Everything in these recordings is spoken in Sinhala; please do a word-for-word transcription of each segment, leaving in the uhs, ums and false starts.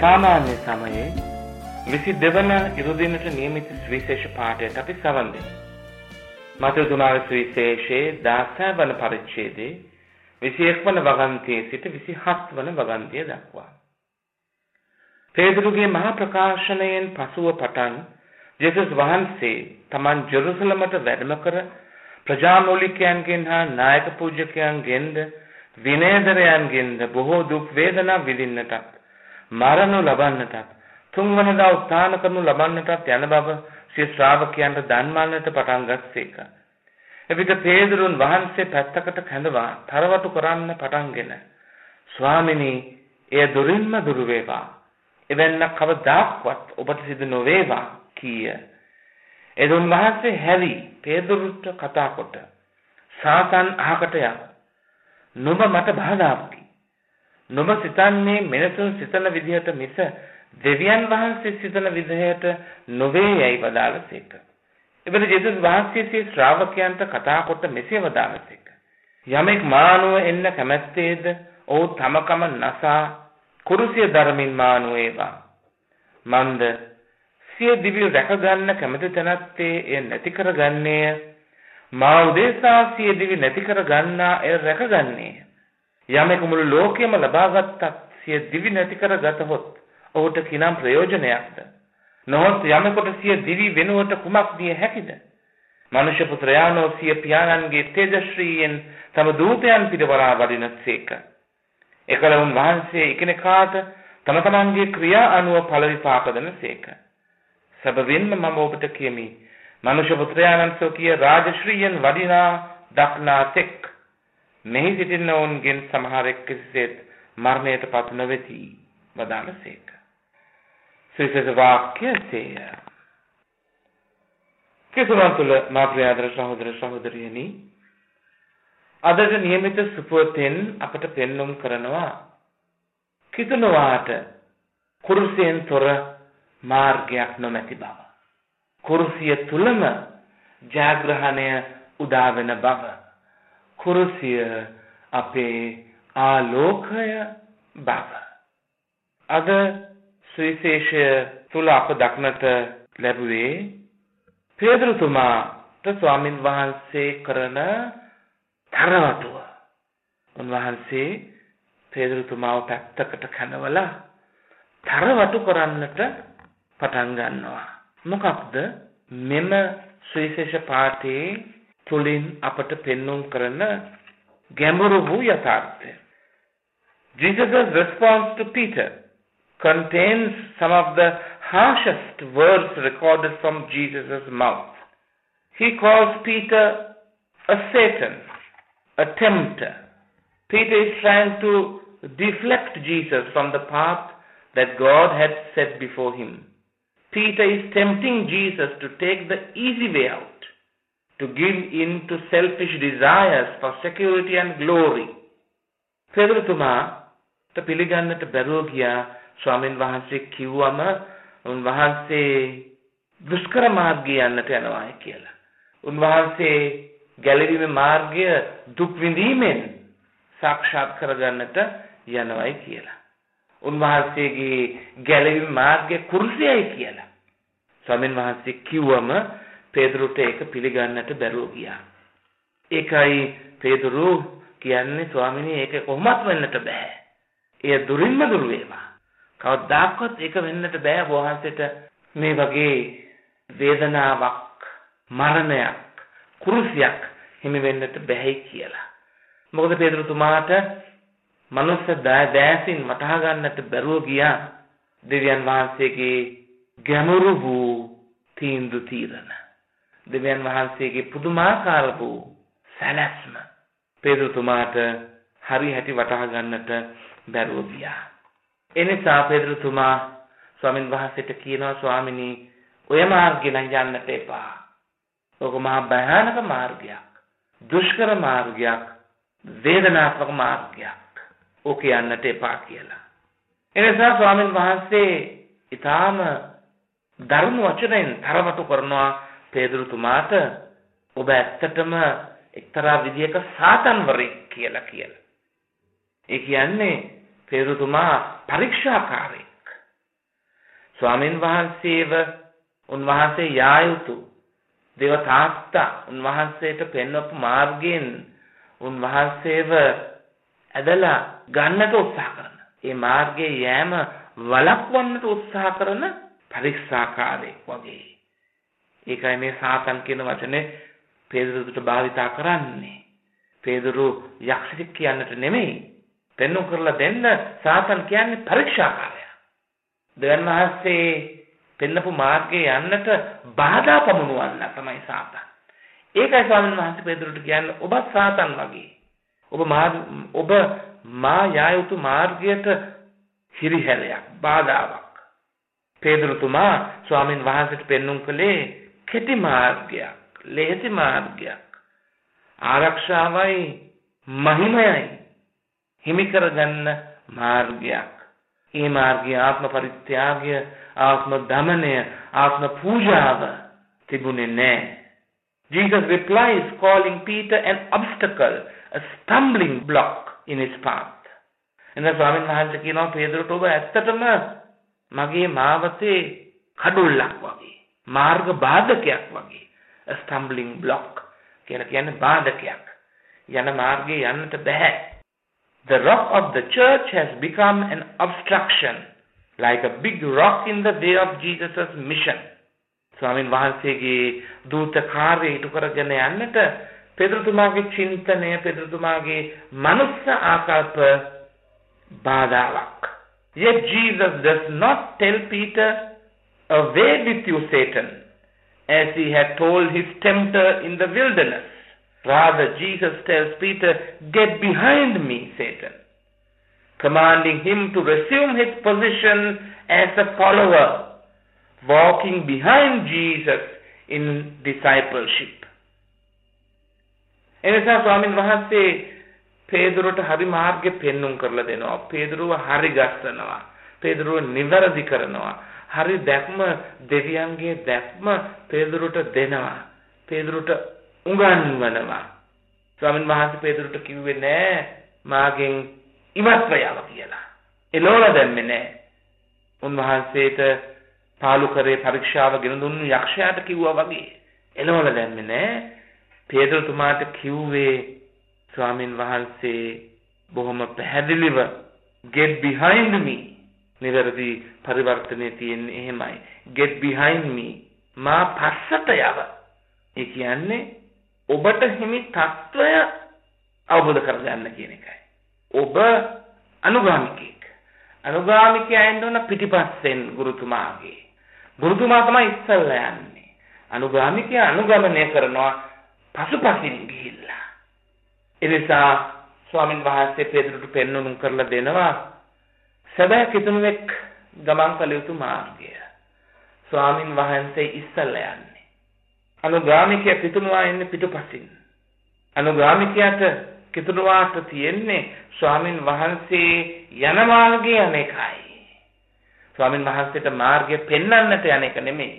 සාමාන්‍ය සමයේ විසිදෙක වන ඉරුදිනට නියමිත සුවිශේෂ පාඨයට අපි සවන් දෙමු. මතේ තුමාගේ සුවිශේෂයේ දහසය වන පරිච්ඡේදයේ විසිඑක වන වගන්තියේ සිට විසිහත් වන වගන්තිය දක්වා. පේදුරුගේ මහා ප්‍රකාශනයෙන් පසුව පටන් ජේසුස් වහන්සේ තමන් ජෙරුසලමට වැඩම කර ප්‍රජාමූලිකයන්ගෙන් හා නායක පූජකයන්ගෙන්ද විනයදරයන්ගෙන්ද බොහෝ දුක් වේදනා විඳින්නටත් මරණු ලබන්නටත් තුන්වනදා උත්ථාන කරනු ලබන්නටත් යන බව සිය ශ්‍රාවකයන්ට දන්වන්නට පටන් ගත්සේක. එවිට පේදුරුන් වහන්සේ පැත්තකට කැඳවා තරවටු කරන්න පටන්ගෙන ස්වාමිනී, එය දුරින්ම දුරු වේවා. එවැන්නක් කවදාක්වත් ඔබට සිදු නොවේවා කීය. එදුන් වහන්සේ හැරි පේදුරුට කතා කොට සාතන් අහකට යව. නුඹ මට බාධාවකි. නුඹ සිතන්නේ මිනිසුන් සිතන විදිහට මිස දෙවියන් වහන්සේ සිතන විදිහට නොවේ යයි වදාළසේක. එබැවින් ජේසුස් වහන්සේ සිය ශ්‍රාවකයන්ට කතා කොට මෙසේ වදාළසේක. යමෙක් මානුව එන්න කැමැත්තේද ඔහු තමකම නසා කුරුසිය ධර්මින් මානුව ඒවා. මන්ද සිය දිවි රැක ගන්න කැමැති තැනැත්තේ එය නැති කර ගන්නේය. මා උදෙසා සිය දිවි නැති කර ගන්නා එය රැක ගන්නේය. යමෙක් මුළු ලෝකයම ලබා ගත්තත් සිය දිවි නැති කර ගතහොත් ඔහුට කිනම් ප්‍රයෝජනයක්ද? නොහොත් යමෙකුට සිය දිවි වෙනුවට කුමක් දිය හැකිද? මනුෂ්‍ය පුත්‍රයාණෝ සිය පියාණන්ගේ තේජශ්‍රීයෙන් තම දූතයන් පිටවරා වඩිනසේක. එකල උන්වහන්සේ එකිනෙකාට තම තමන්ගේ ක්‍රියා අනුව ඵල විපාක දෙනසේක. සැබවින්ම මම ඔබට කියමි, මනුෂ්‍ය පුත්‍රයාණන් සෝකීය රාජශ්‍රීයෙන් වඩිනා දක්නා තෙක් මෙහි සිටින ඔවුන්ගෙන් සමහරෙක් කිසිසේත් මරණයට පත් නොවේති වදාළසේක. සුවිශේෂ වාක්‍යය කෙසුමන් තුළ මා ප්‍රිය ආදර සහෝදර සහෝදරියනි, අදට නියමිත සුපුවතෙන් අපට පෙන්වුම් කරනවා කිතුනවාට කුරුසියෙන් තොර මාර්ගයක් නොමැති බව. කුරුසිය තුලම ජයග්‍රහණය උදා වෙන බව. කුරුසිය අපේ ආලෝකය බව. අද සුවිශේෂය තුල අප දක්නට ලැබුවේ පේදුරුතුමාට ස්වාමින් වහන්සේ කරන තරවටුව. උන්වහන්සේ පේදුරුතුමාව පැත්තකට කනවලා තරවටු කරන්නට පටන් ගන්නවා. මොකක්ද මෙම සුවිශේෂ පාඨයේ තුලින් අපට පෙන්වුම් කරන ගැඹුරු වූ යථාර්ථය? Jesus' response to Peter contains some of the harshest words recorded from Jesus' mouth. He calls Peter a Satan, a tempter. Peter is trying to deflect Jesus from the path that God had set before him. Peter is tempting Jesus to take the easy way out, to give in to selfish desires for security and glory. පේදුරුතුමා පිළිගන්නට බැරුව ගියා ස්වාමීන් වහන්සේ කිව්වම උන්වහන්සේ දුෂ්කර මාර්ගය යන්නට යනවා කියලා. උන්වහන්සේ ගැලවීමේ මාර්ගය දුක් විඳීමෙන් සාක්ෂාත් කරගන්නට යනවායි කියලා. උන්වහන්සේගේ ගැලවීමේ මාර්ගය කුරුසියයි කියලා ස්වාමීන් වහන්සේ කිව්වම පේදුරුට ඒක පිළිගන්නට බැරුව ගියා. ඒකයි පේදුරු කියන්නේ ස්වාමිනේ ඒක කොහොමත් වෙන්නට බෑ. එය දුරින්ම දුර වේවා. කවදාකවත් ඒක වෙන්නට බෑ වහන්සේට මේ වගේ වේදනාවක්, මරණයක්, කුරුසියක් හිමි වෙන්නට බෑයි කියලා. මොකද පේදුරුතුමාට මනුස්ස දෑසින් වටහා ගන්නට බැරුව ගියා දෙවියන් වහන්සේගේ ගැඹුරු වූ තීන්දුව తీරන. දෙවියන් වහන්සේගේ පුදුමාකාර වූ සැලැස්ම පේදුරුතුමාට හරි හැටි වටහා ගන්නට බැරුව ගියා. එනිසා පේදුරුතුමා ස්වාමින් වහන්සේට කියනවා, ස්වාමිනී ඔය මාර්ගේ නම් යන්නට එපා. ඔක මහා භයානක මාර්ගයක්, දුෂ්කර මාර්ගයක්, වේදනාත්මක මාර්ගයක්. ඔක යන්නට එපා කියලා. එනිසා ස්වාමින් වහන්සේ ඊටාම ධර්ම වචනෙන් තරවටු කරනවා පේදුරුතුමාට, ඔබ ඇත්තටම එක්තරා විදියක සාතන්වරෙක් කියලා කියලා. ඒ කියන්නේ පේදුරුතුමා පරීක්ෂාකාරයෙක්. ස්වාමින් වහන්සේව උන්වහන්සේ යා යුතු දේව තාත්තා උන්වහන්සේට පෙන්වපු මාර්ගයෙන් උන්වහන්සේව ඇදලා ගන්නට උත්සාහ කරන. ඒ මාර්ගයේ යෑම වළක්වන්නට උත්සාහ කරන පරීක්ෂාකාරයෙක් වගේ. ඒකයි මේ සාතන් කියන වචනේ පේදුරුට භාවිතා කරන්නේ. පේදුරු යක්ෂයෙක් කියන්නට නෙමෙයි. පෙන්වු කරලා දෙන්න සාතන් කියන්නේ පරීක්ෂාකාරයා. දෙවන් මහත්සේ පෙන්නපු මාර්ගයේ යන්නට බාධා පමුණුවන්න තමයි සාතන්. ඒකයි ස්වාමීන් වහන්සේ පේදුරුට කියන්නේ ඔබ සාතන් වගේ. ඔබ මා ඔබ මා යා යුතු මාර්ගයට හිරිහැරයක් බාධාවක්. පේදුරුතුමා ස්වාමීන් වහන්සේට පෙන්වුම් කළේ කෙටි මාර්ගයක්, ලෙහෙසි මාර්ගයක්. ආරක්ෂාවයි මහිමයයි හිමි කරගන්න මාර්ගයක්. ඒ මාර්ගය ආත්ම පරිත්‍යාගය, ආත්ම දමනය, ආත්ම පූජාව තිබුණේ නැහැ. Jesus replies calling Peter an obstacle, a stumbling block in his path. එන ස්වාමීන් වහන්සේ කියනවා පේදුරුට ඔබ ඇත්තටම මගේ මාවතේ කඩුල්ලක් වගේ, මාර්ග බාධකයක් වගේ. a stumbling block කියලා කියන්නේ බාධකයක්. යන මාර්ගේ යන්නට බෑ. The rock of the church has become an obstruction, like a big rock in the way of Jesus' mission. ස්වාමීන් වහන්සේගේ දූත කාර්යය ඉටු කරගෙන යන්නට පේදුරුතුමාගේ චින්තනය, පේදුරුතුමාගේ මනුස්ස ආකල්ප බාධාවක්. Yet Jesus does not tell Peter, away with you, Satan, as he had told his tempter in the wilderness. Rather, Jesus tells Peter, get behind me, Satan, commanding him to resume his position as a follower, walking behind Jesus in discipleship. එනිසා ස්වාමීන් වහන්සේ පේදුරුට හරි මාර්ගෙ පෙන්눔 කරලා දෙනවා. පේදුරුව හරි ගස්සනවා. පේදුරුව නිවැරදි කරනවා. හරි දැක්ම, දෙවියන්ගේ දැක්ම පේදුරුට දෙනවා. පේදුරුට උගන්වනවා. ස්වාමීන් වහන්සේ පේදුරුට කිව්වේ නෑ මාගෙන් ඉවත් වෙයව කියලා. එළවලා දැම්මේ නෑ. උන්වහන්සේට පාලු කරේ පරීක්ෂාව ගෙන දුන්නු යක්ෂයාට කිව්වා වගේ. එළවලා දැම්මේ නෑ. පේදුරුතුමාට කිව්වේ ස්වාමීන් වහන්සේ බොහොම පැහැදිලිව get behind me. නිවැරදි පරිවර්තනයේ තියෙන්නේ එහෙමයි. get behind me. මා පස්සට යව. ඒ කියන්නේ ඔබට හිමි తত্ত্বය අවබෝධ කරගන්න කියන එකයි. ඔබ අනුගාමිකයෙක්. අනුගාමිකයන් දුන පිටිපස්සෙන් ගුරුතුමාගේ. ගුරුතුමා තමයි ඉස්සල්ලා යන්නේ. අනුගාමිකයා අනුගමනය කරනවා පසුපසින් ගිහිල්ලා. එනිසා ස්වාමීන් වහන්සේ පේදුරුට පෙන්වුම් කරලා දෙනවා සැබෑ කිතුණුවෙක් ගමන් කළ යුතු මාර්ගය. ස්වාමීන් වහන්සේ ඉස්සල්ලා යන්නේ. අනුගාමිකයා කිතුණුවා ඉන්නේ පිටුපසින්. අනුගාමිකයාට කිතුණුවාට තියෙන්නේ ස්වාමීන් වහන්සේ යන මාර්ගය අනේකයි. ස්වාමීන් වහන්සේට මාර්ගය පෙන්වන්නට යන එක නෙමෙයි.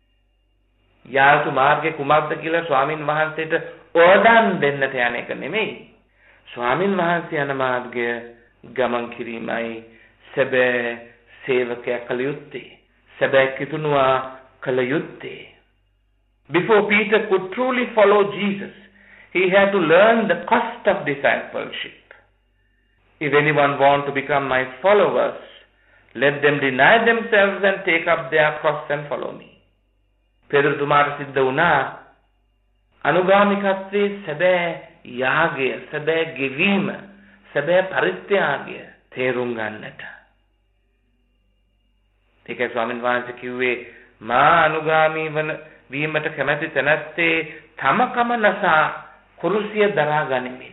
යාතු මාර්ගය කුමක්ද කියලා ස්වාමීන් වහන්සේට ඕදාන් දෙන්නට යන එක නෙමෙයි. ස්වාමීන් වහන්සේ යන මාර්ගය ගමන් කිරීමයි සැබෑ සේවකයා කළ යුත්තේ. සැබෑ කිතුණුවා කළ යුත්තේ. Before Peter could truly follow Jesus, he had to learn the cost of discipleship. If anyone want to become my followers, let them deny themselves and take up their cross and follow me. පේදුරුතුමාට සිද්ධ වුණා අනුගාමිකත්වයේ සැබෑ යාගය, සැබෑ ගෙවීම, සැබෑ පරිත්‍යාගය තේරුම් ගන්නට. ඒකයි ස්වාමීන් වහන්සේ කිව්වේ මා අනුගාමී වන වීමට කැමැති තැනැත්තේ තම කම නසා කුරුසිය දරා ගනිමින්.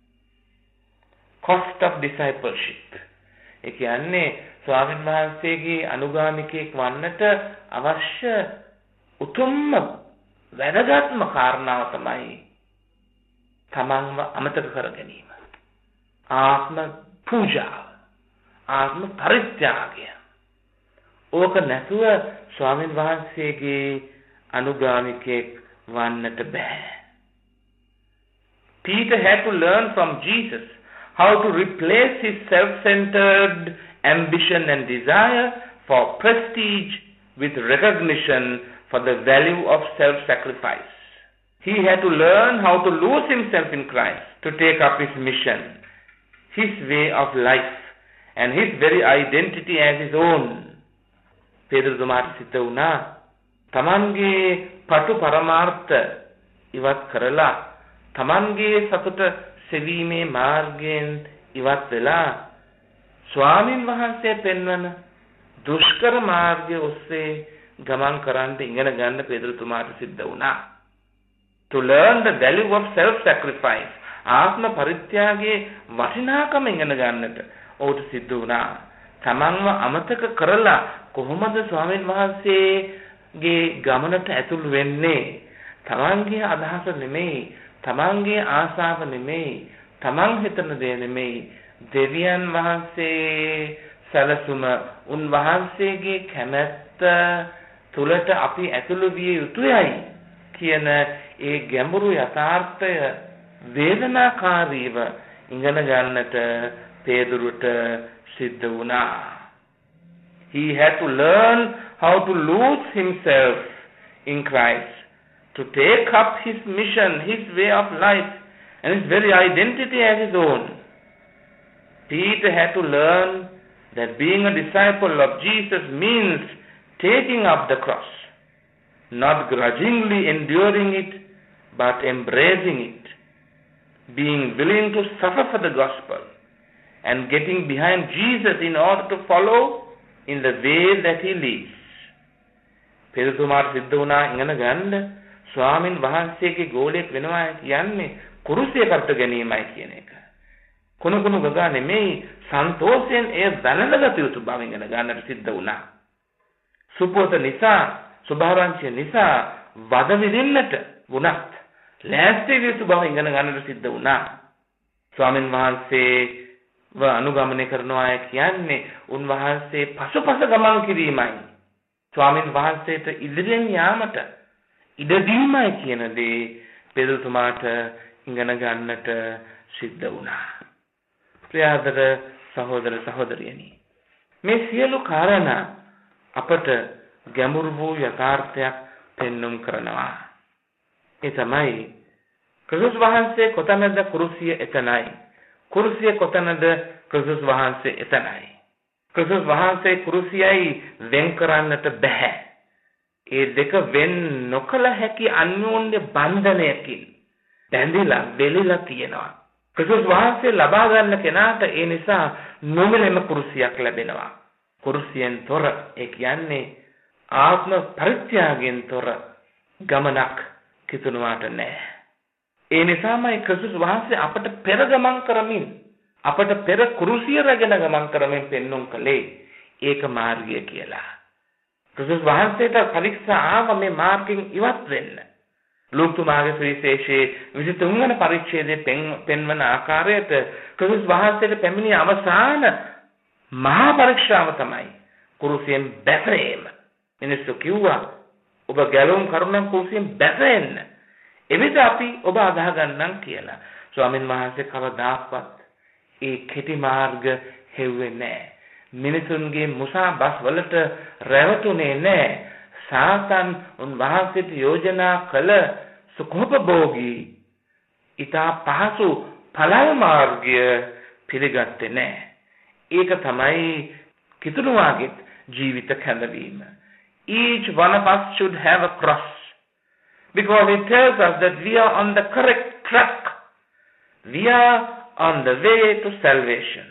cost of discipleship. ඒ කියන්නේ ස්වාමීන් වහන්සේගේ අනුගාමිකයෙක් වන්නට අවශ්‍ය උතුම්ම වැදගත්ම කාරණාව තමයි තමන්ව අමතක කර ගැනීම. ආත්ම පූජාව, ආත්ම පරිත්‍යාගය. ඕක නැතුව ස්වාමීන් වහන්සේගේ අනුගාමිකයෙක් වන්නට බෑ. Peter had to learn from Jesus how to replace his self-centered ambition and desire for prestige with recognition for the value of self-sacrifice. He had to learn how to lose himself in Christ to take up his mission, his way of life, and his very identity as his own. පේදුරුතුමාට සිද්ධ වුණා තමන්ගේ පටු පරමාර්ථ ඉවත් කරලා තමන්ගේ සතුට සෙවීමේ මාර්ගයෙන් ඉවත් වෙලා ස්වාමින් වහන්සේ පෙන්වන දුෂ්කර මාර්ගය ඔස්සේ ගමන් කරන්න ඉගෙන ගන්න පේදුරුතුමාට සිද්ධ වුණා. To learn the value of self-sacrifice, ආත්ම පරිත්‍යාගයේ වටිනාකම ඉගෙන ගන්නට ඔහුට සිද්ධ වුණා. තමන්ව අමතක කරලා කොහොමද ස්වාමීන් වහන්සේගේ ගමනට ඇතුළු වෙන්නේ? තමන්ගේ අදහස නෙමෙයි, තමන්ගේ ආශාව නෙමෙයි, තමන් හිතන දේ නෙමෙයි, දෙවියන් වහන්සේ සැලසුම, උන්වහන්සේගේ කැමැත්ත තුලට අපි ඇතුළු විය යුතුයයි කියන ඒ ගැඹුරු යථාර්ථය වේදනාකාරීව ඉගෙන ගන්නට පේදුරුට සිද්ධ වුණා. He had to learn how to lose himself in Christ, to take up his mission, his way of life, and his very identity as his own. Peter had to learn that being a disciple of Jesus means taking up the cross, not grudgingly enduring it, but embracing it, being willing to suffer for the gospel, and getting behind Jesus in order to follow in the way that he leads. පෙරතුමාට සිද්ධ වුණා ඉගෙන ගන්න ස්වාමින් වහන්සේගේ ගෝලයක් වෙනවා කියන්නේ කුරුසිය කරට ගැනීමයි කියන එක. කුණු කුණු ගගා නෙමෙයි සන්තෝෂයෙන් එය දැනගත යුතු බව ඉගෙන ගන්නට සිද්ධ වුණා. සුපෝත නිසා සුභාරංචිය නිසා වද විඳින්නට වුණත් ලෑස්ති යුතු බව ඉගෙන ගන්නට සිද්ධ වුණා. ස්වාමින් වහන්සේ ව අනුගමනය කරනවා කියන්නේ උන්වහන්සේ පසුපස ගමන් කිරීමයි. ස්වාමින් වහන්සේට ඉදිරියෙන් යාමට ඉඩ දීමයි කියන දේ පෙරතුමාට ඉගෙන ගන්නට සිද්ධ වුණා. ප්‍රියාදර සහෝදර සහෝදරියනි, මේ සියලු කාරණා අපට ගැඹුරු වූ යථාර්ථයක් පෙන්눔 කරනවා. ඒ තමයි ක්‍රිස්තුස් වහන්සේ කොතනද කුරුසිය එතනයි. කුරුසිය කොතනද ක්‍රිස්තුස් වහන්සේ එතනයි. ක්‍රිස්තුස් වහන්සේ කුරුසියයි වෙන් කරන්නට බෑ. ඒ දෙක වෙන් නොකළ හැකි අන්‍යෝන්‍ය බන්ධනයකින් බැඳිලා වෙලිලා තියෙනවා. ක්‍රිස්තුස් වහන්සේ ලබා ගන්න කෙනාට ඒ නිසා නොමිලෙම කුරුසියක් ලැබෙනවා. කුරුසියෙන් තොර ඒ කියන්නේ ආත්ම පරිත්‍යාගයෙන් තොර ගමනක් කිතුනුවාට නැහැ. ඒ නිසාමයි ක්‍රිස්තුස් වහන්සේ අපට පෙර ගමන් කරමින් අපට පෙර කුරුසිය රැගෙන ගමන් කරමින් පෙන්වුම් කළේ ඒක මාර්ගය කියලා. ක්‍රිස්තුස් වහන්සේට පරීක්ෂා ආව මේ මාර්ගයෙන් ඉවත් වෙන්න. ලූක්තුමාගේ සුවිශේෂයේ විසි තුන් වන පරිච්ඡේදයේ පෙන්වන ආකාරයට ක්‍රිස්තුස් වහන්සේට පැමිණි අවසාන මහා පරීක්ෂාව තමයි කුරුසියෙන් බැසීම. මිනිස්සු කිව්වා ඔබ ගැලවුම් කරුණක් කුරුසියෙන් බැසෙන්න. එවිට අපි ඔබ අදහ ගන්නම් කියලා. ස්වාමින් වහන්සේ කවදාවත් ඒ කෙටි මාර්ග හෙව්වේ නැහැ. මිනිසුන්ගේ මුසා බස් වලට රැවටුනේ නැහැ. සාතන් උන්වහන්සේට යෝජනා කළ සුඛෝපභෝගී ඊතා පහසු පළල් මාර්ගය පිළිගත්තේ නැහැ. ඒක තමයි කිතුණුවාගේ ජීවිත කැඳවීම. Each one of us should have a cross, because it tells us that we are on the correct track. We are on the way to salvation.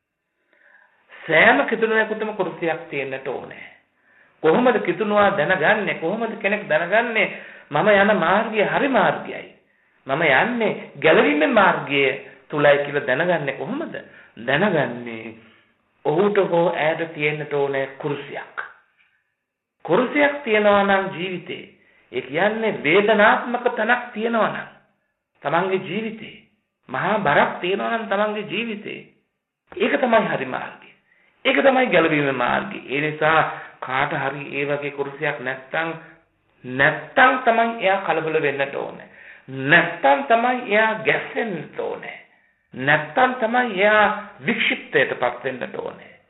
සෑම කිතුණුවෙකුටම කුරුසියක් තියෙන්නට ඕනේ. කොහොමද කිතුණුවා දැනගන්නේ? කොහොමද කෙනෙක් දැනගන්නේ මම යන මාර්ගය හරි මාර්ගයයි? මම යන්නේ ගැලවීමේ මාර්ගය තුලයි කියලා දැනගන්නේ කොහොමද? දැනගන්නේ ඔහුට හෝ ඇයට තියෙන්නට ඕනේ කුරුසියක්. කුරුසියක් තියනවා නම් ජීවිතේ, ඒ කියන්නේ වේදනාත්මක තනක් තියනවා නම් තමන්ගේ ජීවිතේ, මහා බරක් තියනවා නම් තමන්ගේ ජීවිතේ, ඒක තමයි හරි මාර්ගය. ඒක තමයි ගැලවීමේ මාර්ගය. ඒ නිසා කාට හරි ඒ වගේ කුරුසියක් නැත්තම් නැත්තම් තමයි එයා කලබල වෙන්නට ඕනේ. නැත්තම් තමයි එයා ගැස්සෙන්නට ඕනේ. නැත්තම් තමයි එයා වික්ෂිප්තයටපත් වෙන්නට ඕනේ.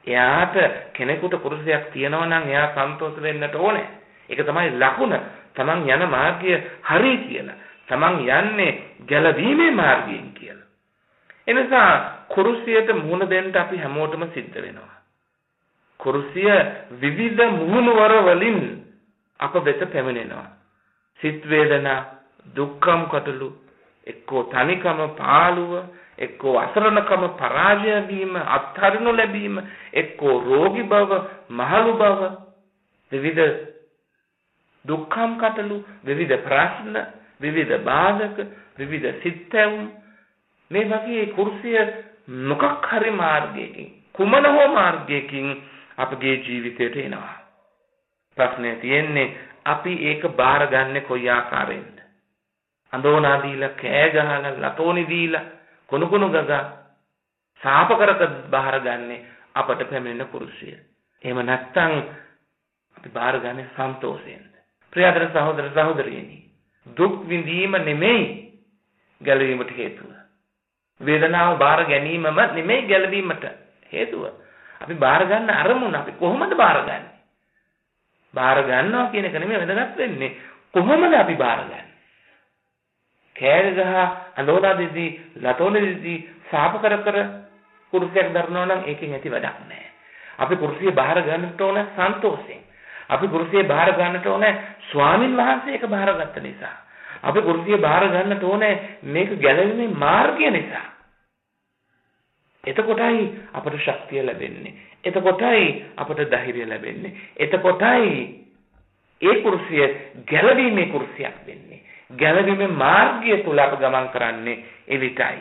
එයාට කෙනෙකුට කුරුසයක් තියනවා නම් එයා සන්තෝෂ වෙන්නට ඕනේ. ඒක තමයි ලකුණ. තමන් යන මාර්ගය හරි කියලා. තමන් යන්නේ ගැලවීමේ මාර්ගයෙන් කියලා. එනිසා කුරුසියට මුහුණ දෙන්න අපි හැමෝටම සිද්ධ වෙනවා. කුරුසිය විවිධ මුහුණුවර වලින් අප වෙත පැමිණෙනවා. සිත් වේදනා, දුක්ඛම් කටළු, එක්කෝ තනිකම පාළුව, එක්කෝ අසරණකම පරාජය වීම, අත්හරිනු ලැබීම, එක්කෝ රෝගී බව, මහලු බව, විවිධ දුක්ඛම් කටළු, විවිධ ප්‍රශ්න, විවිධ බාධක, විවිධ සිත්ැවුම්, මේ වගේ කුරුසිය මොකක් හරි මාර්ගයකින්, කුමන හෝ මාර්ගයකින් අපගේ ජීවිතයට එනවා. ප්‍රශ්නේ තියෙන්නේ අපි ඒක බාරගන්නේ කොයි ආකාරයෙන්ද? අඳෝනා දීලා, කෑ ගහලා, ලතෝනි දීලා, කුණු කුණු ගගා සාප කරක බාරගන්නේ අපට පැමිණෙන කුරුසිය. එහෙම නැත්නම් අපි බාරගන්නේ සන්තෝෂයෙන්ද? ප්‍රියතර සහෝදර සහෝදරියනි, දුක් විඳීම නෙමෙයි ගැලවීමට හේතුව. වේදනාව බාර ගැනීමම නෙමෙයි ගැලවීමට හේතුව. අපි බාර ගන්න අරමුණ අපි කොහොමද බාරගන්නේ? බාර ගන්නවා කියන එක නෙමෙයි වැදගත් වෙන්නේ. කොහොමද අපි බාරගන්නේ? කෑ ගහ අඳෝලා දෙදී, ලතෝනේ දෙදී සාප කර කර කුරුසියක් දරනවා නම් ඒකෙන් ඇති වැඩක් නැහැ. අපි කුරුසිය බාර ගන්නට ඕන සන්තෝෂයෙන්. අපි කුරුසිය බාර ගන්නට ඕන ස්වාමින් වහන්සේ ඒක බාරගත්ත නිසා. අපි කුරුසිය බාර ගන්නට ඕනේ මේක ගැලවීමේ මාර්ගය නිසා. එතකොටයි අපට ශක්තිය ලැබෙන්නේ. එතකොටයි අපට ධෛර්යය ලැබෙන්නේ. එතකොටයි ඒ කුරුසිය ගැලවීමේ කුරුසියක් වෙන්නේ. ගැලවීමේ මාර්ගය තුල අප ගමන් කරන්නේ එවිටයි.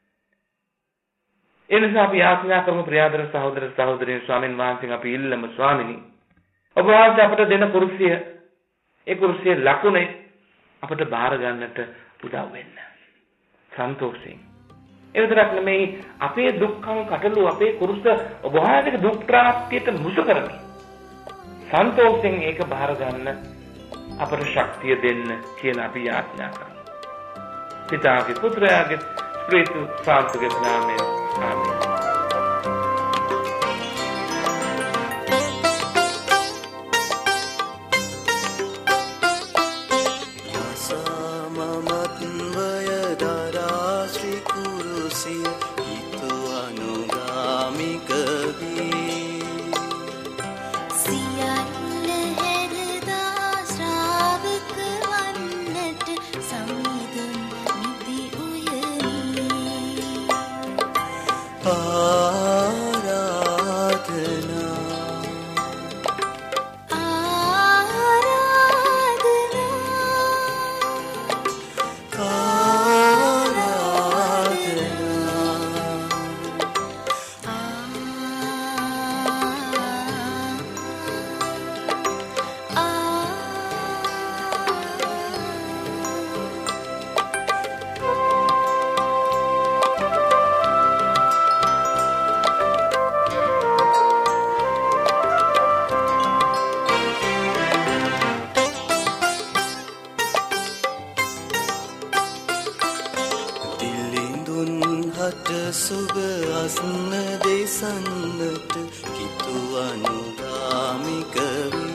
එනිසා අපි ආඥා කරමු ප්‍රියාදර සහෝදර සහෝදරියන්, ස්වාමීන් වහන්සේගෙන් අපි ඉල්ලමු, ස්වාමිනී ඔබ වහන්සේ අපට දෙන කුරුසිය, ඒ කුරුසිය ලකුණේ අපට බාර ගන්නට උදව් වෙන්න. සන්තෝෂයෙන්. ඒ විතරක් නෙමෙයි, අපේ දුක්ඛම් කටළු, අපේ කුරුස ඔබ වහන්සේගේ දුක් ප්‍රාප්තියට මුසු කරමි. සන්තෝෂයෙන් ඒක බාර ගන්න අපට ශක්තිය දෙන්න කියලා අපි යාඥා කරමු. පිතාගේ, පුත්‍රයාගේ, ස්ප්‍රීතු සාන්තුගේ නාමයෙන්. ආමේන්. සුබ අස්න දෙසන්නට කිතු අනුගාමික